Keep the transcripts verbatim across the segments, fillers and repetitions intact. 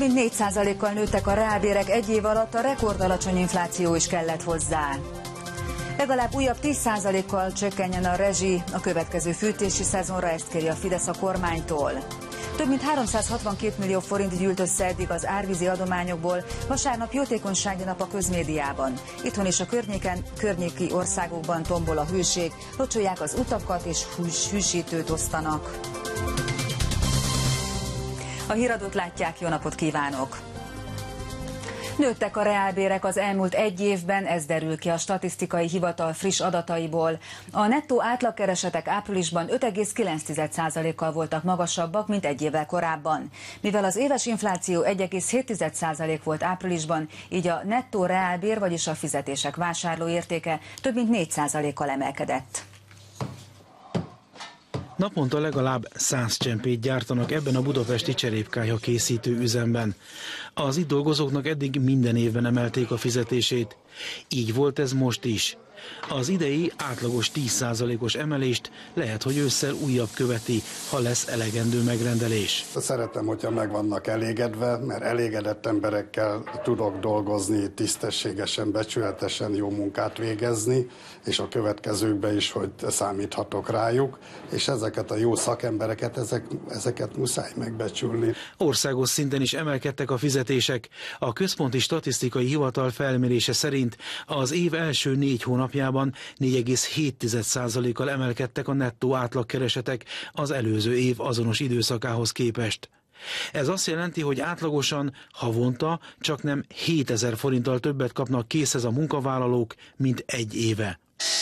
mint négy százalékkal nőttek a reálbérek egy év alatt, a rekordalacsony infláció is kellett hozzá. Legalább újabb tíz százalékkal csökkenjen a rezsi a következő fűtési szezonra, ezt kéri a Fidesz a kormánytól. Több mint háromszázhatvankét millió forint gyűlt össze eddig az árvízi adományokból, vasárnap jótékonysági nap a közmédiában. Itthon és a környéken, környéki országokban tombol a hőség, locsolják az utakat és hűs, hűsítőt osztanak. A híradót látják, jó napot kívánok! Nőttek a reálbérek az elmúlt egy évben, ez derül ki a statisztikai hivatal friss adataiból. A nettó átlagkeresetek áprilisban öt egész kilenc százalékkal voltak magasabbak, mint egy évvel korábban. Mivel az éves infláció egy egész hét százalék volt áprilisban, így a nettó reálbér, vagyis a fizetések vásárlóértéke több mint négy százalékkal emelkedett. Naponta legalább száz csempét gyártanak ebben a budapesti cserépkályha készítő üzemben. Az itt dolgozóknak eddig minden évben emelték a fizetését. Így volt ez most is. Az idei átlagos tíz százalékos emelést lehet, hogy ősszel újabb követi, ha lesz elegendő megrendelés. Szeretem, hogyha meg vannak elégedve, mert elégedett emberekkel tudok dolgozni, tisztességesen, becsületesen jó munkát végezni, és a következőkben is, hogy számíthatok rájuk, és ezeket a jó szakembereket, ezek, ezeket muszáj megbecsülni. Országos szinten is emelkedtek a fizetések. A Központi Statisztikai Hivatal felmérése szerint az év első négy hónapjában négy egész hét százalékkal emelkedtek a nettó átlagkeresetek az előző év azonos időszakához képest. Ez azt jelenti, hogy átlagosan havonta csaknem hétezer forinttal többet kapnak készhez a munkavállalók, mint egy éve.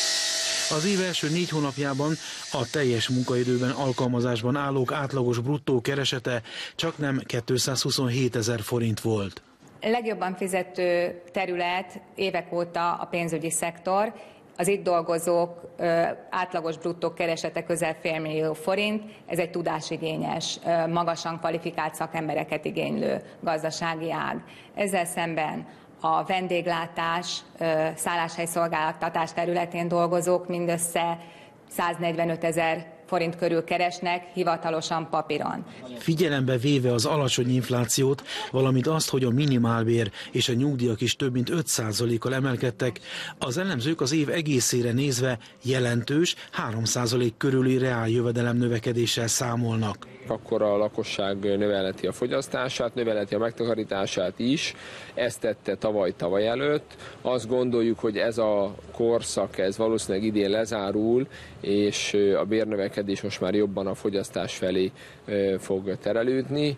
Az év első négy hónapjában a teljes munkaidőben alkalmazásban állók átlagos bruttó keresete csaknem kétszázhuszonhétezer forint volt. Legjobban fizető terület évek óta a pénzügyi szektor. Az itt dolgozók ö, átlagos bruttó keresete közel félmillió forint. Ez egy tudásigényes, ö, magasan kvalifikált szakembereket igénylő gazdasági ág. Ezzel szemben a vendéglátás, ö, szálláshelyszolgáltatás területén dolgozók mindössze száznegyvenötezer forint körül keresnek, hivatalosan papíron. Figyelembe véve az alacsony inflációt, valamint azt, hogy a minimálbér és a nyugdíjak is több mint öt százalékkal emelkedtek, az elemzők az év egészére nézve jelentős három százalék körüli reáljövedelem növekedéssel számolnak. Akkor a lakosság növelheti a fogyasztását, növelheti a megtakarítását is. Ezt tette tavaly-tavaly előtt. Azt gondoljuk, hogy ez a korszak, ez valószínűleg idén lezárul, és a bérnövekedés most már jobban a fogyasztás felé fog terelődni,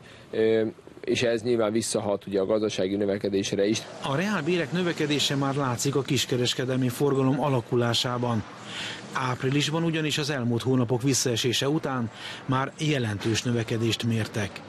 és ez nyilván visszahat ugye a gazdasági növekedésre is. A reálbérek növekedése már látszik a kiskereskedelmi forgalom alakulásában. Áprilisban ugyanis az elmúlt hónapok visszaesése után már jelentős növekedést mértek.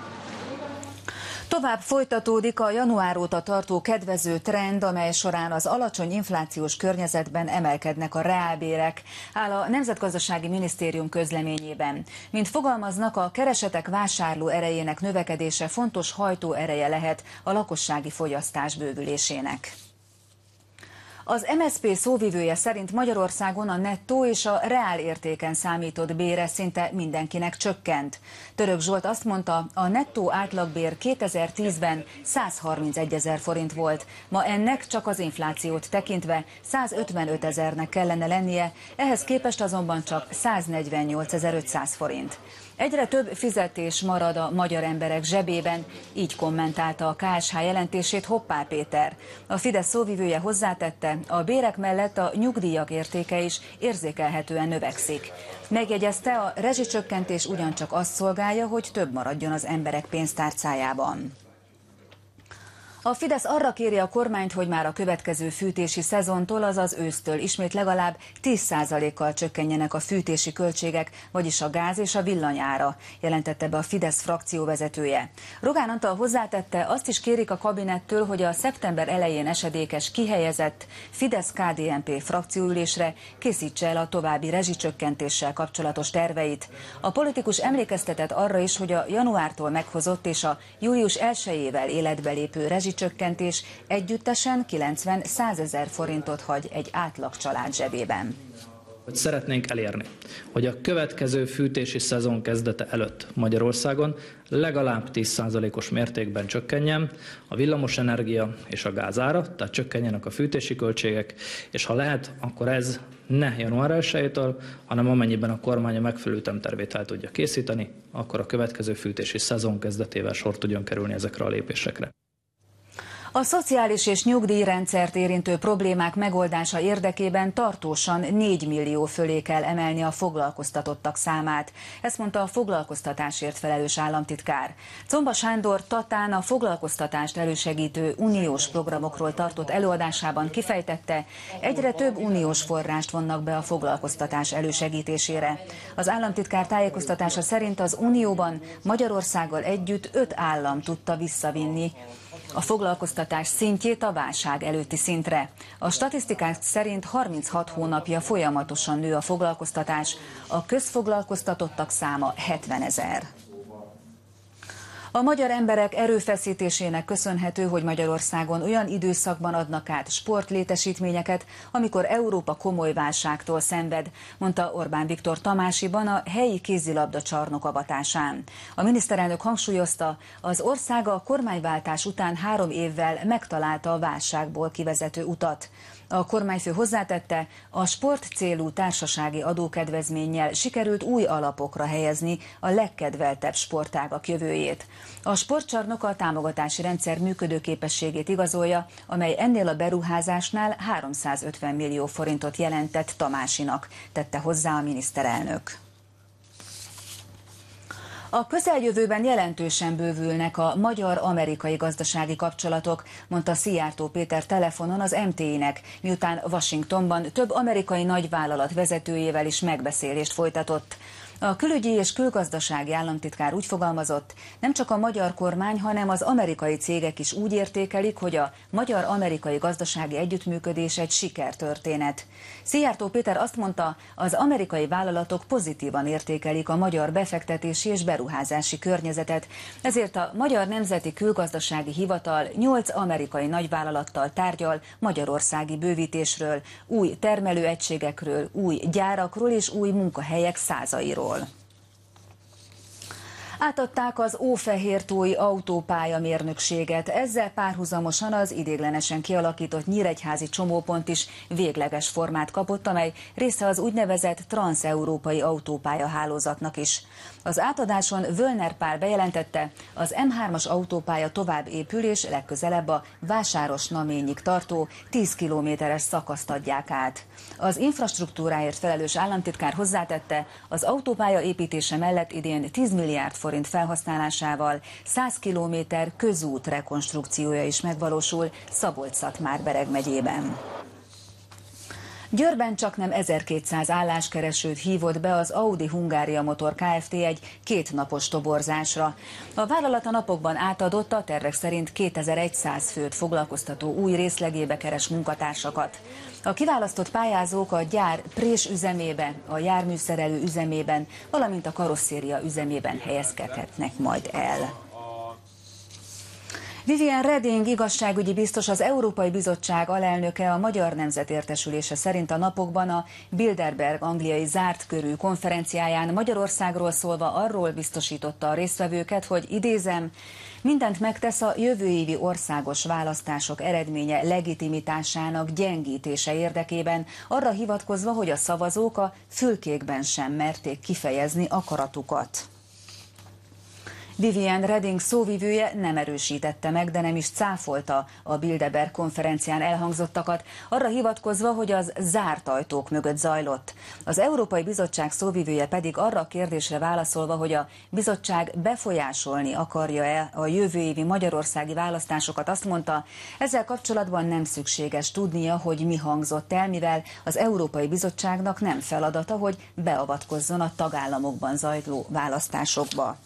Tovább folytatódik a január óta tartó kedvező trend, amely során az alacsony inflációs környezetben emelkednek a reálbérek, áll a Nemzetgazdasági Minisztérium közleményében. Mint fogalmaznak, a keresetek vásárló erejének növekedése fontos hajtóereje lehet a lakossági fogyasztás bővülésének. Az em es zé pé szóvivője szerint Magyarországon a nettó és a reál értéken számított bére szinte mindenkinek csökkent. Török Zsolt azt mondta, a nettó átlagbér kétezer-tízben százharmincegyezer forint volt, ma ennek csak az inflációt tekintve százötvenötezernek kellene lennie, ehhez képest azonban csak száznegyvennyolcezer-ötszáz forint. Egyre több fizetés marad a magyar emberek zsebében, így kommentálta a ká es há jelentését Hoppá Péter. A Fidesz szóvivője hozzátette, a bérek mellett a nyugdíjak értéke is érzékelhetően növekszik. Megjegyezte, a rezsicsökkentés ugyancsak azt szolgálja, hogy több maradjon az emberek pénztárcájában. A Fidesz arra kéri a kormányt, hogy már a következő fűtési szezontól, azaz ősztől ismét legalább tíz százalékkal csökkenjenek a fűtési költségek, vagyis a gáz és a villanyára, jelentette be a Fidesz frakcióvezetője. Rogán Antal hozzátette, azt is kérik a kabinettől, hogy a szeptember elején esedékes kihelyezett Fidesz-ká dé en pé frakcióülésre készítse el a további rezsicsökkentéssel kapcsolatos terveit. A politikus emlékeztetett arra is, hogy a januártól meghozott és a július elsejével életbe lépő rezsicsökkentés csökkentés együttesen kilencven-százezer forintot hagy egy átlag család zsebében. Szeretnénk elérni, hogy a következő fűtési szezon kezdete előtt Magyarországon legalább tíz százalékos mértékben csökkenjen a villamosenergia és a gázára, tehát csökkenjenek a fűtési költségek, és ha lehet, akkor ez ne január elsejétől, hanem amennyiben a kormány a megfelelő ütemtervét el tudja készíteni, akkor a következő fűtési szezon kezdetével sor tudjon kerülni ezekre a lépésekre. A szociális és nyugdíjrendszert érintő problémák megoldása érdekében tartósan négy millió fölé kell emelni a foglalkoztatottak számát. Ezt mondta a foglalkoztatásért felelős államtitkár. Czomba Sándor Tatán a foglalkoztatást elősegítő uniós programokról tartott előadásában kifejtette, egyre több uniós forrást vonnak be a foglalkoztatás elősegítésére. Az államtitkár tájékoztatása szerint az Unióban Magyarországgal együtt öt állam tudta visszavinni a foglalkoztatás szintjét a válság előtti szintre. A statisztikák szerint harminchat hónapja folyamatosan nő a foglalkoztatás, a közfoglalkoztatottak száma hetvenezer. A magyar emberek erőfeszítésének köszönhető, hogy Magyarországon olyan időszakban adnak át sportlétesítményeket, amikor Európa komoly válságtól szenved, mondta Orbán Viktor Tamásiban a helyi kézilabda csarnok avatásán. A miniszterelnök hangsúlyozta, az ország a kormányváltás után három évvel megtalálta a válságból kivezető utat. A kormányfő hozzátette, a sportcélú társasági adókedvezménnyel sikerült új alapokra helyezni a legkedveltebb sportágak jövőjét. A sportcsarnok a támogatási rendszer működőképességét igazolja, amely ennél a beruházásnál háromszázötven millió forintot jelentett Tamásinak, tette hozzá a miniszterelnök. A közeljövőben jelentősen bővülnek a magyar-amerikai gazdasági kapcsolatok, mondta Szijjártó Péter telefonon az em té i-nek, miután Washingtonban több amerikai nagyvállalat vezetőjével is megbeszélést folytatott. A külügyi és külgazdasági államtitkár úgy fogalmazott, nem csak a magyar kormány, hanem az amerikai cégek is úgy értékelik, hogy a magyar-amerikai gazdasági együttműködés egy sikertörténet. Szijjártó Péter azt mondta, az amerikai vállalatok pozitívan értékelik a magyar befektetési és beruházási környezetet, ezért a Magyar Nemzeti Külgazdasági Hivatal nyolc amerikai nagyvállalattal tárgyal magyarországi bővítésről, új termelőegységekről, új gyárakról és új munkahelyek százairól. Átadták az Ófehértói autópálya mérnökséget, ezzel párhuzamosan az ideiglenesen kialakított nyíregyházi csomópont is végleges formát kapott, amely része az úgynevezett transzeurópai autópálya hálózatnak is. Az átadáson Völner Pál bejelentette, az em hármas autópálya tovább épül, és legközelebb a Vásáros-Naményig tartó tíz kilométeres szakaszt adják át. Az infrastruktúráért felelős államtitkár hozzátette, az autópálya építése mellett idén tíz milliárd forint felhasználásával száz kilométer közút rekonstrukciója is megvalósul Szabolcs-Szatmár-Bereg megyében. Győrben csaknem ezerkétszáz álláskeresőt hívott be az Audi Hungária Motor Kft. Egy kétnapos toborzásra. A vállalat a napokban átadott, a tervek szerint kétezer-száz főt foglalkoztató új részlegébe keres munkatársakat. A kiválasztott pályázók a gyár prés üzemében, a járműszerelő üzemében, valamint a karosszéria üzemében helyezkedhetnek majd el. Viviane Reding igazságügyi biztos, az Európai Bizottság alelnöke a Magyar Nemzet Értesülése szerint a napokban a Bilderberg angliai zárt körű konferenciáján Magyarországról szólva arról biztosította a résztvevőket, hogy idézem, mindent megtesz a jövő évi országos választások eredménye legitimitásának gyengítése érdekében, arra hivatkozva, hogy a szavazók a fülkékben sem merték kifejezni akaratukat. Viviane Reding szóvivője nem erősítette meg, de nem is cáfolta a Bilderberg konferencián elhangzottakat, arra hivatkozva, hogy az zárt ajtók mögött zajlott. Az Európai Bizottság szóvivője pedig arra a kérdésre válaszolva, hogy a bizottság befolyásolni akarja-e a jövő évi magyarországi választásokat, azt mondta, ezzel kapcsolatban nem szükséges tudnia, hogy mi hangzott el, mivel az Európai Bizottságnak nem feladata, hogy beavatkozzon a tagállamokban zajló választásokba.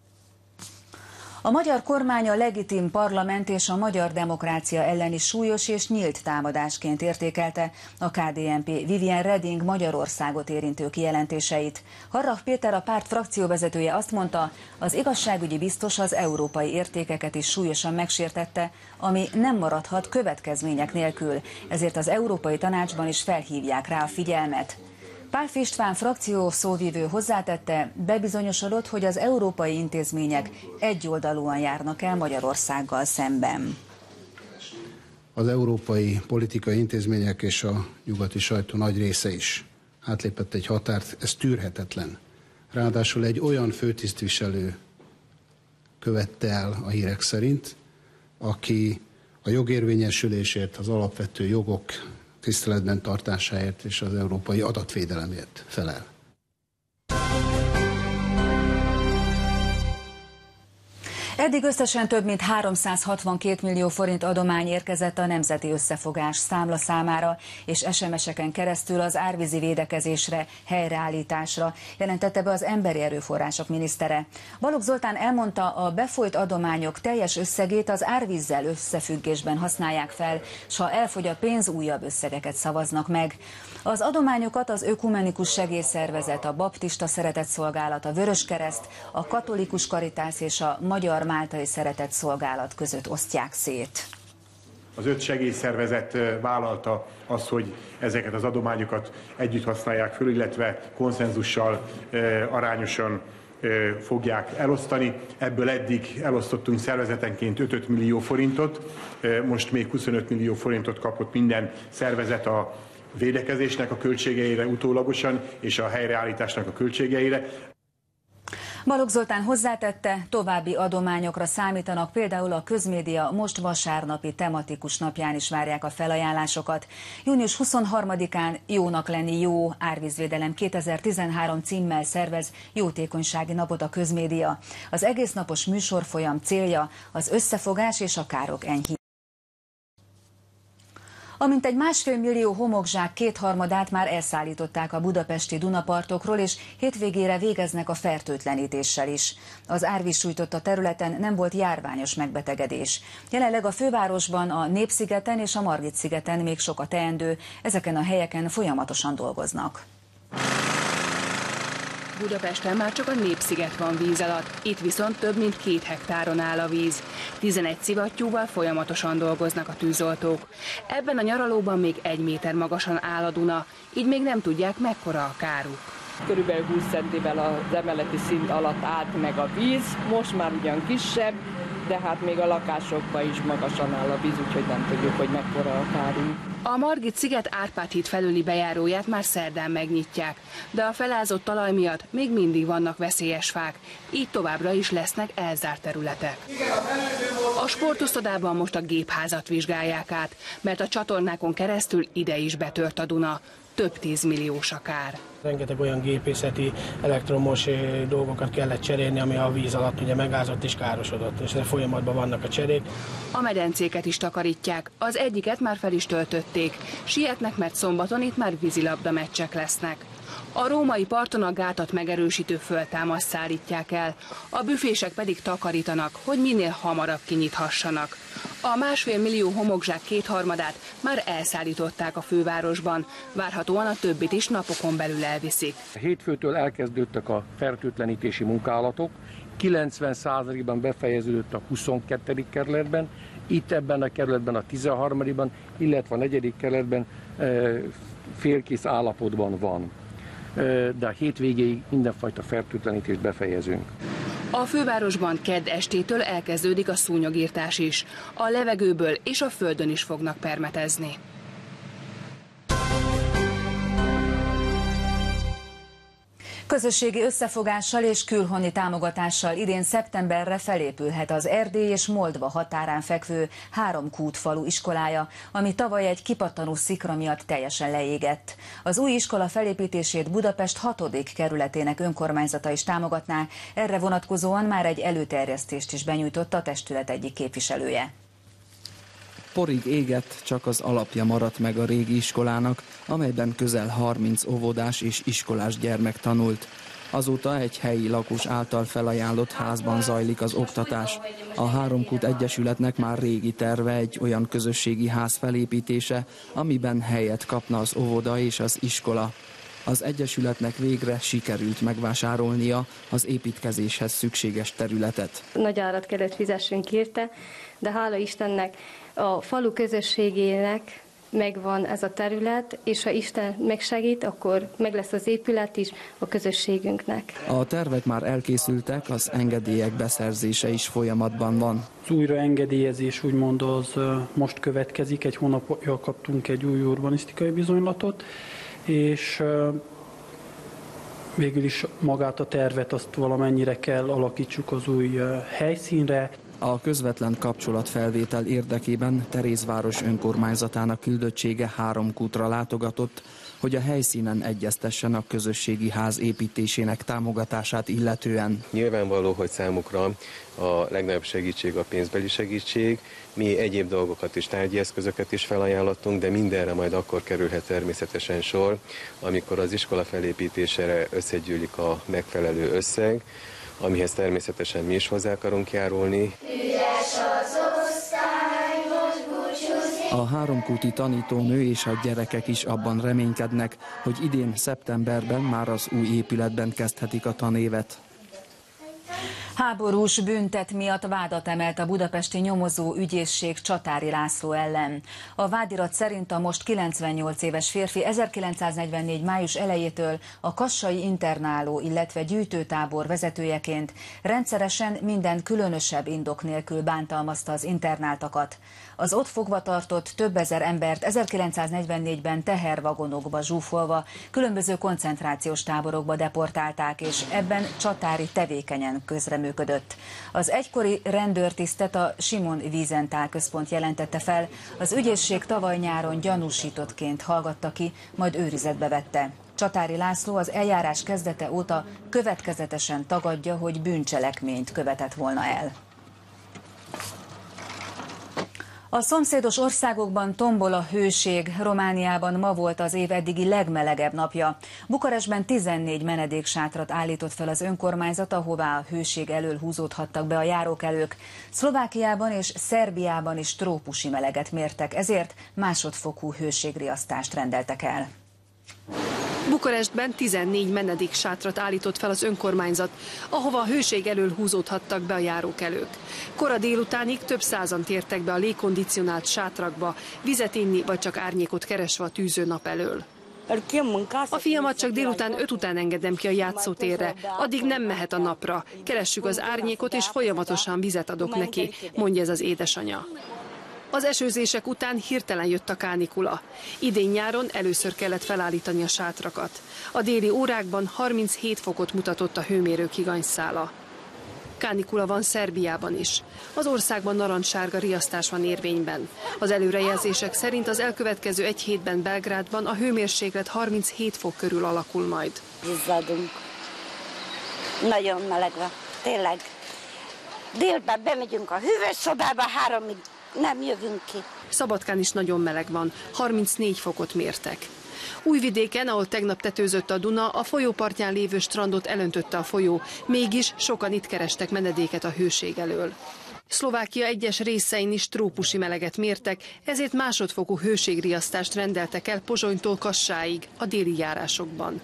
A magyar kormány a legitim parlament és a magyar demokrácia elleni súlyos és nyílt támadásként értékelte a ká dé en pé Viviane Reding Magyarországot érintő kijelentéseit. Harrach Péter, a párt frakcióvezetője azt mondta, az igazságügyi biztos az európai értékeket is súlyosan megsértette, ami nem maradhat következmények nélkül, ezért az Európai Tanácsban is felhívják rá a figyelmet. Pálffy István frakció szóvivő hozzátette, bebizonyosodott, hogy az európai intézmények egyoldalúan járnak el Magyarországgal szemben. Az európai politikai intézmények és a nyugati sajtó nagy része is átlépett egy határt, ez tűrhetetlen. Ráadásul egy olyan főtisztviselő követte el a hírek szerint, aki a jogérvényesülésért, az alapvető jogok tiszteletben tartásáért és az európai adatvédelemért felel. Eddig összesen több mint háromszázhatvankét millió forint adomány érkezett a Nemzeti Összefogás számla számára, és es em es-eken keresztül az árvízi védekezésre, helyreállításra, jelentette be az Emberi Erőforrások minisztere. Balogh Zoltán elmondta, a befolyt adományok teljes összegét az árvízzel összefüggésben használják fel, s ha elfogy a pénz, újabb összegeket szavaznak meg. Az adományokat az Ökumenikus Segélyszervezet, a Baptista Szeretetszolgálat, a Vöröskereszt, a Katolikus Karitász és a Magyar Máltai Szeretetszolgálat között osztják szét. Az öt segélyszervezet vállalta azt, hogy ezeket az adományokat együtt használják föl, illetve konszenzussal arányosan fogják elosztani. Ebből eddig elosztottunk szervezetenként öt millió forintot, most még huszonöt millió forintot kapott minden szervezet a védekezésnek a költségeire utólagosan és a helyreállításnak a költségeire. Balogh Zoltán hozzátette, további adományokra számítanak, például a Közmédia most vasárnapi tematikus napján is várják a felajánlásokat. június huszonharmadikán Jónak lenni jó, árvízvédelem kétezer-tizenhárom címmel szervez jótékonysági napot a Közmédia. Az egésznapos műsorfolyam célja az összefogás és a károk enyhítése. A mintegy másfél millió homokzsák kétharmadát már elszállították a budapesti Dunapartokról, és hétvégére végeznek a fertőtlenítéssel is. Az árvíz sújtotta területen nem volt járványos megbetegedés. Jelenleg a fővárosban, a Népszigeten és a Margit-szigeten még sok a teendő, ezeken a helyeken folyamatosan dolgoznak. Budapesten már csak a Népsziget van víz alatt, itt viszont több mint két hektáron áll a víz. tizenegy szivattyúval folyamatosan dolgoznak a tűzoltók. Ebben a nyaralóban még egy méter magasan áll a Duna, így még nem tudják, mekkora a káruk. Körülbelül húsz centivel az emeleti szint alatt állt meg a víz, most már ugyan kisebb, de hát még a lakásokban is magasan áll a víz, úgyhogy nem tudjuk, hogy mekkora a kárunk. A Margit-sziget Árpád híd felüli bejáróját már szerdán megnyitják, de a felázott talaj miatt még mindig vannak veszélyes fák, így továbbra is lesznek elzárt területek. A sportosztodában most a gépházat vizsgálják át, mert a csatornákon keresztül ide is betört a Duna. Több tízmilliós a kár. Rengeteg olyan gépészeti, elektromos dolgokat kellett cserélni, ami a víz alatt ugye megázott és károsodott, és folyamatban vannak a cserék. A medencéket is takarítják, az egyiket már fel is töltötték. Sietnek, mert szombaton itt már vízilabda meccsek lesznek. A római parton a gátat megerősítő föltámaszt szállítják el, a büfések pedig takarítanak, hogy minél hamarabb kinyithassanak. A másfél millió homokzsák kétharmadát már elszállították a fővárosban, várhatóan a többit is napokon belül elviszik. Hétfőtől elkezdődtek a fertőtlenítési munkálatok, kilencven százalékban befejeződött a huszonkettedik kerületben, itt ebben a kerületben a tizenharmadikban, illetve a negyedik kerületben félkész állapotban van. De a hétvégéig mindenfajta fertőtlenítést befejezünk. A fővárosban kedd estétől elkezdődik a szúnyogírtás is. A levegőből és a földön is fognak permetezni. Közösségi összefogással és külhoni támogatással idén szeptemberre felépülhet az Erdély és Moldva határán fekvő Háromkút falu iskolája, ami tavaly egy kipattanó szikra miatt teljesen leégett. Az új iskola felépítését Budapest hatodik kerületének önkormányzata is támogatná, erre vonatkozóan már egy előterjesztést is benyújtott a testület egyik képviselője. Porig égett, csak az alapja maradt meg a régi iskolának, amelyben közel harminc óvodás és iskolás gyermek tanult. Azóta egy helyi lakos által felajánlott házban zajlik az oktatás. A Háromkút Egyesületnek már régi terve egy olyan közösségi ház felépítése, amiben helyet kapna az óvoda és az iskola. Az Egyesületnek végre sikerült megvásárolnia az építkezéshez szükséges területet. Nagy árat kellett fizessünk érte, de hála Istennek a falu közösségének megvan ez a terület, és ha Isten megsegít, akkor meg lesz az épület is a közösségünknek. A tervek már elkészültek, az engedélyek beszerzése is folyamatban van. Az újraengedélyezés úgymond az most következik, egy hónapja kaptunk egy új urbanisztikai bizonylatot, és végül is magát a tervet azt valamennyire kell alakítsuk az új helyszínre. A közvetlen kapcsolatfelvétel érdekében Terézváros önkormányzatának küldöttsége három kútra látogatott, hogy a helyszínen egyeztessen a közösségi ház építésének támogatását illetően. Nyilvánvaló, hogy számukra a legnagyobb segítség a pénzbeli segítség. Mi egyéb dolgokat is, tárgyi eszközöket is felajánlottunk, de mindenre majd akkor kerülhet természetesen sor, amikor az iskola felépítésére összegyűlik a megfelelő összeg, amihez természetesen mi is hozzá akarunk járulni. A háromkúti tanítónő és a gyerekek is abban reménykednek, hogy idén szeptemberben már az új épületben kezdhetik a tanévet. Háborús büntet miatt vádat emelt a budapesti nyomozó ügyészség Csatári László ellen. A vádirat szerint a most kilencvennyolc éves férfi ezerkilencszáznegyvennégy május elejétől a kassai internáló, illetve gyűjtőtábor vezetőjeként rendszeresen minden különösebb indok nélkül bántalmazta az internáltakat. Az ott fogva tartott több ezer embert ezerkilencszáznegyvennégyben tehervagonokba zsúfolva különböző koncentrációs táborokba deportálták, és ebben Csatári tevékenyen közreműködött. Az egykori rendőrtisztet a Simon Wiesenthal központ jelentette fel, az ügyészség tavaly nyáron gyanúsítottként hallgatta ki, majd őrizetbe vette. Csatári László az eljárás kezdete óta következetesen tagadja, hogy bűncselekményt követett volna el. A szomszédos országokban tombol a hőség. Romániában ma volt az év eddigi legmelegebb napja. Bukarestben tizennégy menedéksátrat állított fel az önkormányzat, ahová a hőség elől húzódhattak be a járókelők. Szlovákiában és Szerbiában is trópusi meleget mértek, ezért másodfokú hőségriasztást rendeltek el. Bukarestben tizennégy menedéksátrat állított fel az önkormányzat, ahova a hőség elől húzódhattak be a járókelők. Kora délutánig több százan tértek be a légkondicionált sátrakba, vizet inni vagy csak árnyékot keresve a tűző nap elől. A fiamat csak délután öt után engedem ki a játszótérre, addig nem mehet a napra. Keressük az árnyékot és folyamatosan vizet adok neki, mondja ez az édesanyja. Az esőzések után hirtelen jött a kánikula. Idén nyáron először kellett felállítani a sátrakat. A déli órákban harminchét fokot mutatott a hőmérők higanyszála. Kánikula van Szerbiában is. Az országban narancssárga riasztás van érvényben. Az előrejelzések szerint az elkövetkező egy hétben Belgrádban a hőmérséklet harminchét fok körül alakul majd. Izzadunk. Nagyon meleg van, tényleg. Délben bemegyünk a hűvösszobába, háromig nem jövünk ki. Szabadkán is nagyon meleg van, harmincnégy fokot mértek. Újvidéken, ahol tegnap tetőzött a Duna, a folyópartján lévő strandot elöntötte a folyó, mégis sokan itt kerestek menedéket a hőség elől. Szlovákia egyes részein is trópusi meleget mértek, ezért másodfokú hőségriasztást rendeltek el Pozsonytól Kassáig, a déli járásokban.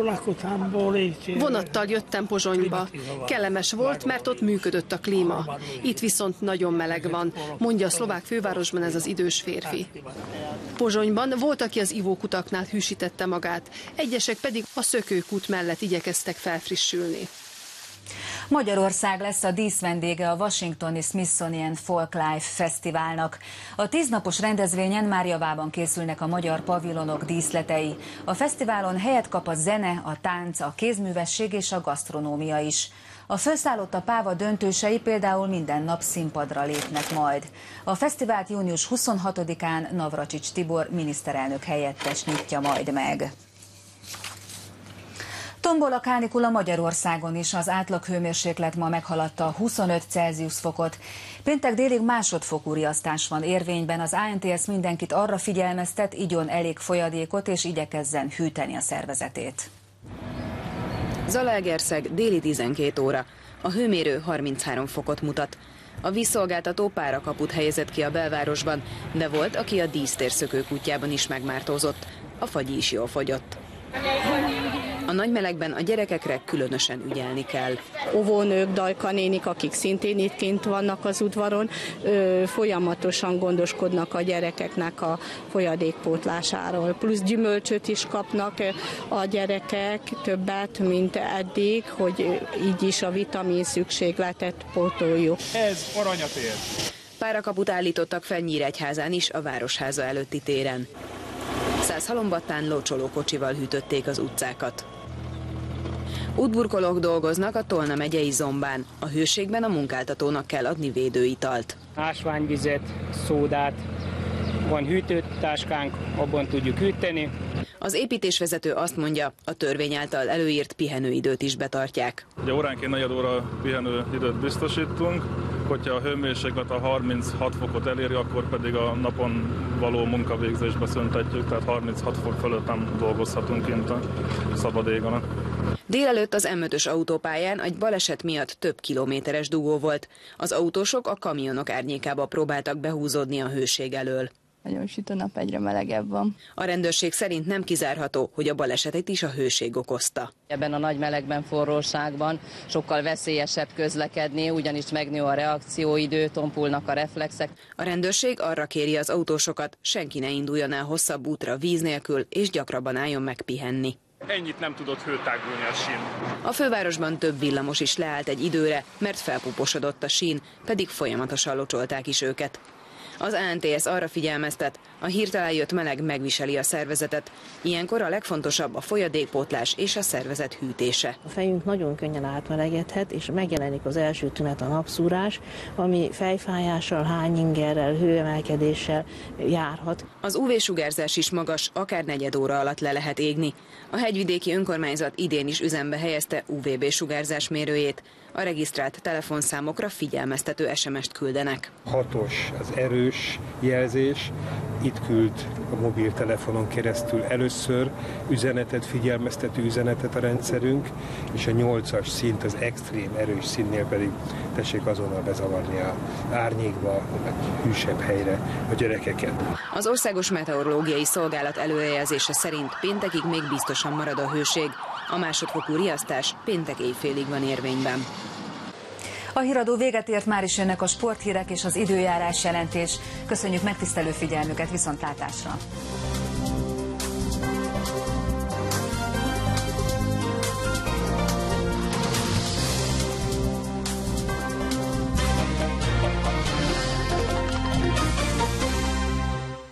Vonattal jöttem Pozsonyba. Kellemes volt, mert ott működött a klíma. Itt viszont nagyon meleg van, mondja a szlovák fővárosban ez az idős férfi. Pozsonyban volt, aki az ivókutaknál hűsítette magát, egyesek pedig a szökőkút mellett igyekeztek felfrissülni. Magyarország lesz a díszvendége a washingtoni Smithsonian Folklife Fesztiválnak. A tíznapos rendezvényen már javában készülnek a magyar pavilonok díszletei. A fesztiválon helyet kap a zene, a tánc, a kézművesség és a gasztronómia is. A felszállott a páva döntősei például minden nap színpadra lépnek majd. A fesztivált június huszonhatodikán Navracsics Tibor miniszterelnök helyettes nyitja majd meg. Tombol a kánikula Magyarországon is, az átlaghőmérséklet ma meghaladta a huszonöt Celsius fokot. Péntek délig másodfokú riasztás van érvényben, az á en té es mindenkit arra figyelmeztet, igyon elég folyadékot és igyekezzen hűteni a szervezetét. Zalaegerszeg, déli tizenkét óra. A hőmérő harminchárom fokot mutat. A vízszolgáltató párakaput helyezett ki a belvárosban, de volt, aki a dísztér szökőkútjában is megmártózott. A fagyi is jól fogyott. A nagy melegben a gyerekekre különösen ügyelni kell. Óvónők, dajkanénik, akik szintén itt kint vannak az udvaron, folyamatosan gondoskodnak a gyerekeknek a folyadékpótlásáról. Plusz gyümölcsöt is kapnak a gyerekek, többet, mint eddig, hogy így is a vitamin szükségletet pótoljuk. Ez Aranyatér. Párakaput állítottak fel Nyíregyházán is, a Városháza előtti téren. Százhalombattán locsolókocsival hűtötték az utcákat. Útburkolók dolgoznak a Tolna megyei Zombán. A hőségben a munkáltatónak kell adni védőitalt. Ásványvizet, szódát, van hűtőtáskánk, abban tudjuk hűteni. Az építésvezető azt mondja, a törvény által előírt pihenőidőt is betartják. Ugye óránként negyed óra pihenőidőt biztosítunk, hogyha a hőmérséklet a harminchat fokot eléri, akkor pedig a napon való munkavégzésbe szüntetjük, tehát harminchat fok fölött nem dolgozhatunk kint a szabad égon. Délelőtt az M ötös autópályán egy baleset miatt több kilométeres dugó volt. Az autósok a kamionok árnyékába próbáltak behúzódni a hőség elől. Nagyon süt a nap, egyre melegebb van. A rendőrség szerint nem kizárható, hogy a balesetet is a hőség okozta. Ebben a nagy melegben, forróságban sokkal veszélyesebb közlekedni, ugyanis megnő a reakcióidő, tompulnak a reflexek. A rendőrség arra kéri az autósokat, senki ne induljon el hosszabb útra víz nélkül, és gyakrabban álljon meg pihenni. Ennyit nem tudott hőtágulni a sín. A fővárosban több villamos is leállt egy időre, mert felpuposodott a sín, pedig folyamatosan locsolták is őket. Az á en té es arra figyelmeztet, a hirtelen jött meleg megviseli a szervezetet. Ilyenkor a legfontosabb a folyadékpótlás és a szervezet hűtése. A fejünk nagyon könnyen átmelegedhet, és megjelenik az első tünet, a napszúrás, ami fejfájással, hányingerrel, hőemelkedéssel járhat. Az ú vé-sugárzás is magas, akár negyed óra alatt le lehet égni. A hegyvidéki önkormányzat idén is üzembe helyezte ú vé bé-sugárzás mérőjét. A regisztrált telefonszámokra figyelmeztető es em est küldenek. Hatos az erős jelzés, itt küld a mobiltelefonon keresztül először üzenetet, figyelmeztető üzenetet a rendszerünk, és a nyolcas szint, az extrém erős színnél pedig tessék azonnal bezavarni a árnyékba, meg hűsebb helyre a gyerekeket. Az Országos Meteorológiai Szolgálat előrejelzése szerint péntekig még biztosan marad a hőség. A másodfokú riasztás péntek éjfélig van érvényben. A híradó véget ért, már is jönnek a sporthírek és az időjárás jelentés. Köszönjük megtisztelő figyelmüket, viszontlátásra!